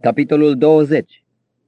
Capitolul 20.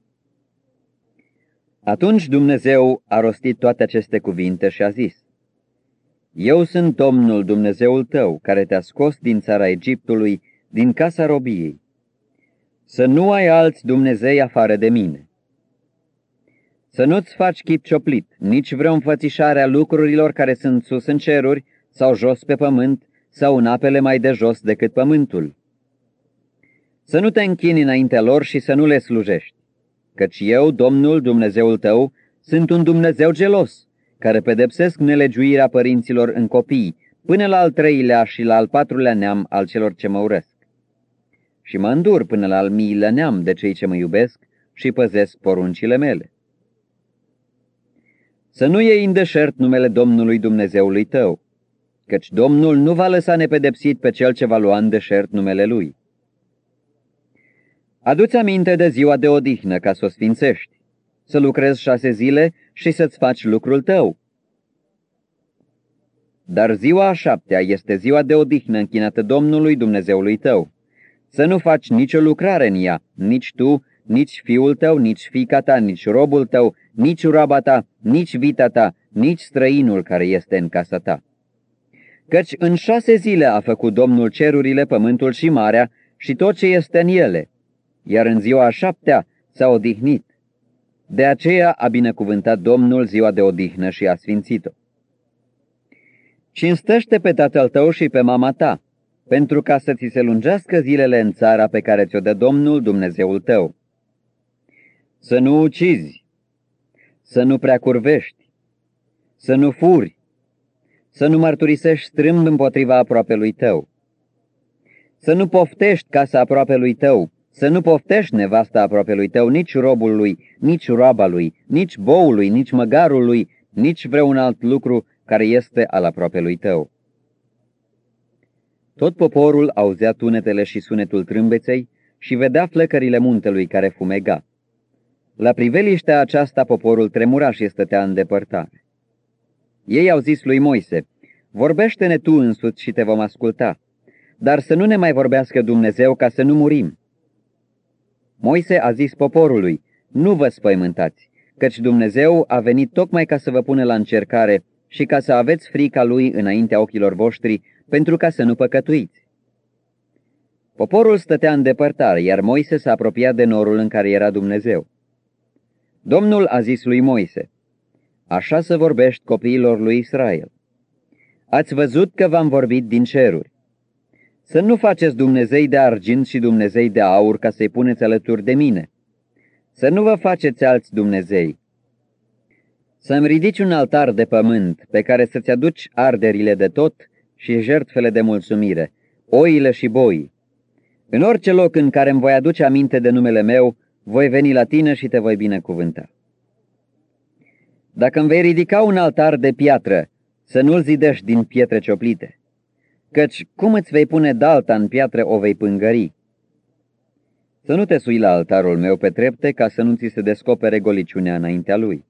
Atunci Dumnezeu a rostit toate aceste cuvinte și a zis: Eu sunt Domnul Dumnezeul tău, care te-a scos din țara Egiptului, din casa robiei. Să nu ai alți Dumnezei afară de mine. Să nu-ți faci chip cioplit, nici vreo înfățișare a lucrurilor care sunt sus în ceruri sau jos pe pământ sau în apele mai de jos decât pământul. Să nu te închini înaintea lor și să nu le slujești, căci eu, Domnul Dumnezeul tău, sunt un Dumnezeu gelos, care pedepsesc nelegiuirea părinților în copii, până la al 3-lea și la al 4-lea neam al celor ce mă urăsc. Și mă îndur până la al 1000-lea neam de cei ce mă iubesc și păzesc poruncile mele. Să nu iei în deșert numele Domnului Dumnezeului tău, căci Domnul nu va lăsa nepedepsit pe cel ce va lua în deșert numele Lui. Adu-ți aminte de ziua de odihnă ca să o sfințești, să lucrezi 6 zile și să-ți faci lucrul tău. Dar ziua a 7-a este ziua de odihnă închinată Domnului Dumnezeului tău. Să nu faci nicio lucrare în ea, nici tu, nici fiul tău, nici fiica ta, nici robul tău, nici roaba ta, nici vita ta, nici străinul care este în casa ta. Căci în 6 zile a făcut Domnul cerurile, pământul și marea și tot ce este în ele, iar în ziua a 7-a s-a odihnit. De aceea a binecuvântat Domnul ziua de odihnă și a sfințit-o. Cinstește pe tatăl tău și pe mama ta, pentru ca să ți se lungească zilele în țara pe care ți-o dă Domnul Dumnezeul tău. Să nu ucizi, să nu prea curvești, să nu furi, să nu mărturisești strâmb împotriva aproapelui tău, să nu poftești casa aproapelui tău, să nu poftești nevasta aproapelui tău, nici robul lui, nici roaba lui, nici boul lui, nici măgarul lui, nici vreun alt lucru care este al aproapelui tău. Tot poporul auzea tunetele și sunetul trâmbeței și vedea flăcările muntelui care fumega. La priveliștea aceasta poporul tremura și stătea în depărtare. Ei au zis lui Moise: Vorbește-ne tu însuți și te vom asculta, dar să nu ne mai vorbească Dumnezeu ca să nu murim. Moise a zis poporului: Nu vă spăimântați, căci Dumnezeu a venit tocmai ca să vă pună la încercare și ca să aveți frica Lui înaintea ochilor voștri, pentru ca să nu păcătuiți. Poporul stătea în depărtare, iar Moise s-a apropiat de norul în care era Dumnezeu. Domnul a zis lui Moise: Așa să vorbești copiilor lui Israel. Ați văzut că v-am vorbit din ceruri. Să nu faceți Dumnezei de argint și Dumnezei de aur ca să-i puneți alături de mine. Să nu vă faceți alți Dumnezei. Să-mi ridici un altar de pământ pe care să-ți aduci arderile de tot și jertfele de mulțumire, oile și boii. În orice loc în care îmi voi aduce aminte de numele meu, voi veni la tine și te voi binecuvânta. Dacă îmi vei ridica un altar de piatră, să nu-l zidești din pietre cioplite, căci cum îți vei pune dalta în piatră, o vei pângări. Să nu te sui la altarul meu pe trepte, ca să nu ți se descopere goliciunea înaintea lui.